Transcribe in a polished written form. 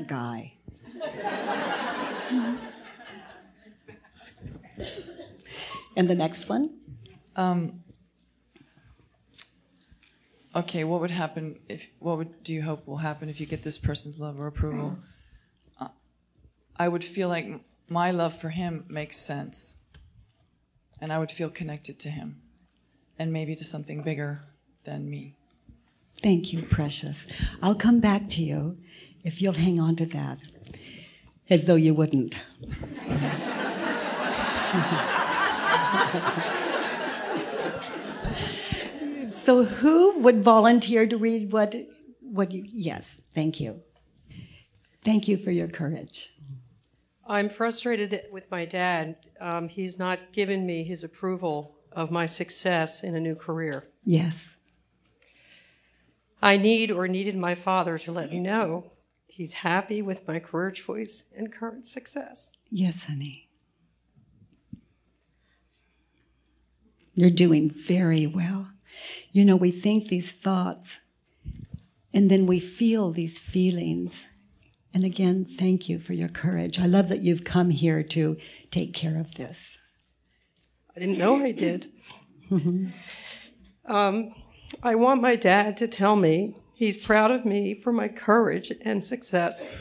that guy. And the next one? Okay, what do you hope will happen if you get this person's love or approval? I would feel like my love for him makes sense. And I would feel connected to him. And maybe to something bigger than me. Thank you, precious. I'll come back to you if you'll hang on to that. As though you wouldn't. So who would volunteer to read what you... Yes, thank you. Thank you for your courage. I'm frustrated with my dad. He's not given me his approval of my success in a new career. Yes. I needed my father to let me know he's happy with my career choice and current success. Yes, honey. You're doing very well. You know, we think these thoughts, and then we feel these feelings. And again, thank you for your courage. I love that you've come here to take care of this. I didn't know I did. I want my dad to tell me he's proud of me for my courage and success.